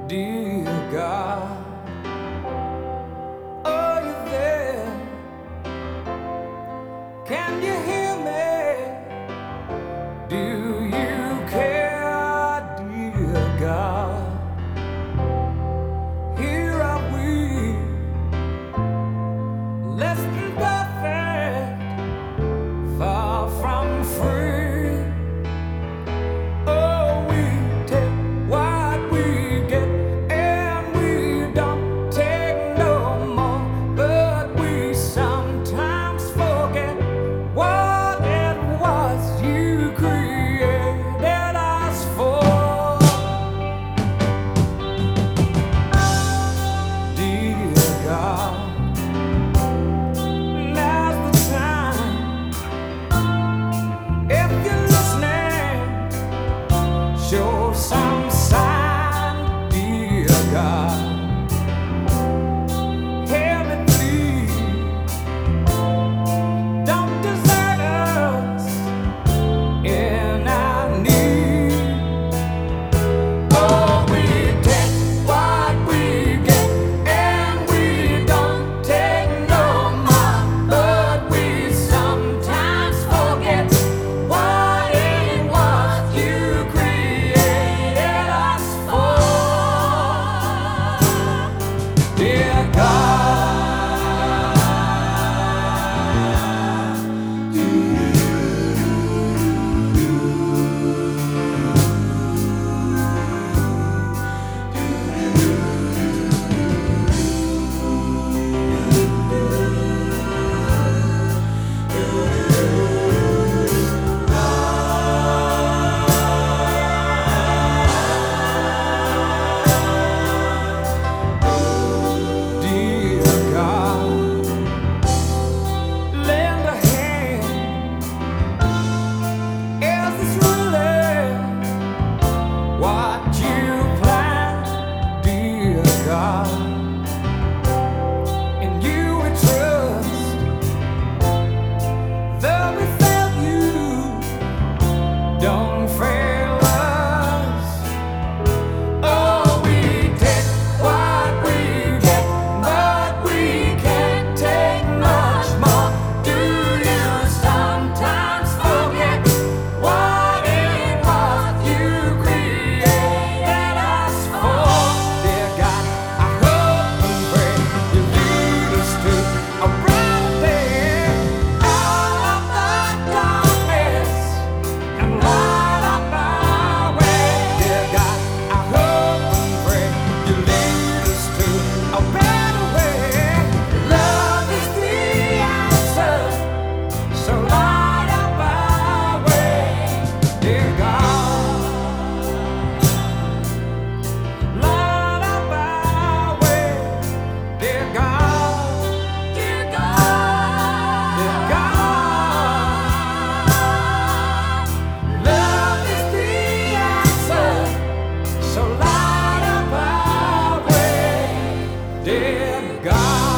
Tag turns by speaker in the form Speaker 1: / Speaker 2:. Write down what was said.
Speaker 1: Dear God, are you there? Can you hear me? Do you care, dear God? Here are we, less than perfect, far from free. Oh, we take what we get, and we don't take no more. But we sometimes forget what it was you created us for. Dear God, now's the time. If you're listening, show some sign, dear God. Hear me please, don't desert us in our need. Oh, we take what we get, and we don't take no more. But we sometimes forget what it was you created us for. Dear God. Dear God, lend a hand. Is this really what you planned, dear God? In you we trust, though we fail you, don't fail us. Oh, we take what we get, but we can't take much more. Do you sometimes forget what it was you created us for? Dear God, I hope and pray you lead us to a brighter day, out of the darkness and light up our way. Dear God, I hope and pray you lead us to a better way. Love is the answer, so light up our way. Dear God, light up our way. Dear God, dear God, dear God. Love is the answer, so light up our way. Dear God.